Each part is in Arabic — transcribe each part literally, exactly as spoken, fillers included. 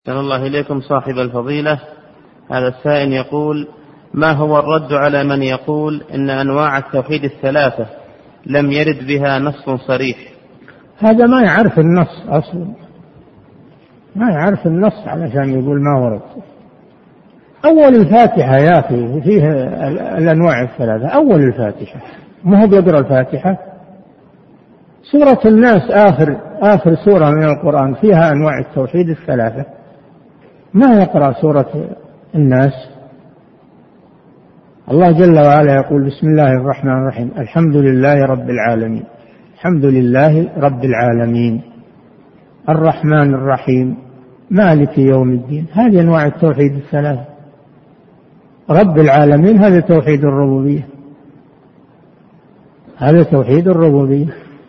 أحسن الله إليكم صاحب الفضيلة. هذا السائل يقول: ما هو الرد على من يقول إن أنواع التوحيد الثلاثة لم يرد بها نص صريح؟ هذا ما يعرف النص أصلا، ما يعرف النص علشان يقول ما ورد. أول الفاتحة يا أخي فيه الأنواع الثلاثة، أول الفاتحة ما هو بيقرأ الفاتحة. سورة الناس آخر آخر سورة من القرآن فيها أنواع التوحيد الثلاثة، ما يقرأ سورة الناس. الله جل وعلا يقول: بسم الله الرحمن الرحيم، الحمد لله رب العالمين، الحمد لله رب العالمين، الرحمن الرحيم، مالك يوم الدين. هذه أنواع التوحيد الثلاثة. رب العالمين هذا توحيد الربوبية، هذا توحيد الربوبية.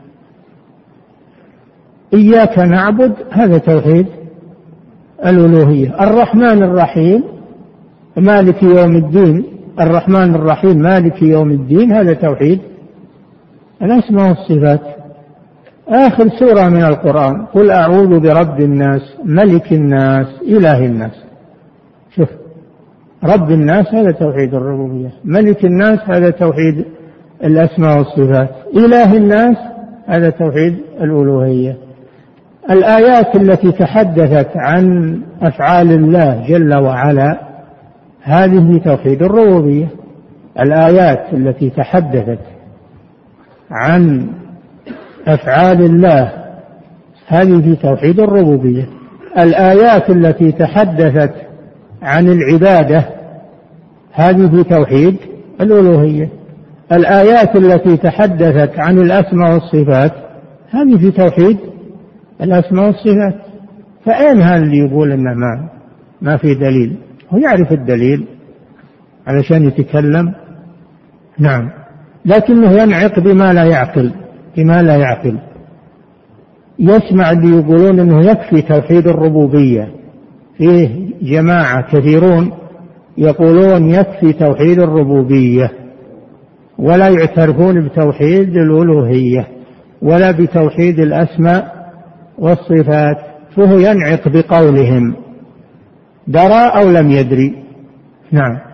إياك نعبد هذا توحيد الألوهية. الرحمن الرحيم مالك يوم الدين، الرحمن الرحيم مالك يوم الدين، هذا توحيد الأسماء والصفات. آخر سورة من القرآن: قل أعوذ برب الناس ملك الناس إله الناس. شوف، رب الناس هذا توحيد الربوبية، ملك الناس هذا توحيد الأسماء والصفات، إله الناس هذا توحيد الألوهية. الآيات التي تحدثت عن أفعال الله جل وعلا هذه توحيد الربوبية. الآيات التي تحدثت عن أفعال الله هذه توحيد الربوبية. الآيات التي تحدثت عن العبادة هذه توحيد الألوهية. الآيات التي تحدثت عن الأسماء والصفات هذه في توحيد الأسماء والصفات. فأين هذا اللي يقول إنه ما, ما في دليل؟ هو يعرف الدليل علشان يتكلم، نعم، لكنه ينعق بما لا يعقل، بما لا يعقل. يسمع اللي يقولون إنه يكفي توحيد الربوبية، فيه جماعة كثيرون يقولون يكفي توحيد الربوبية ولا يعترفون بتوحيد الألوهية ولا بتوحيد الأسماء والصفات، فهو ينعق بقولهم، درى أو لم يدري. نعم.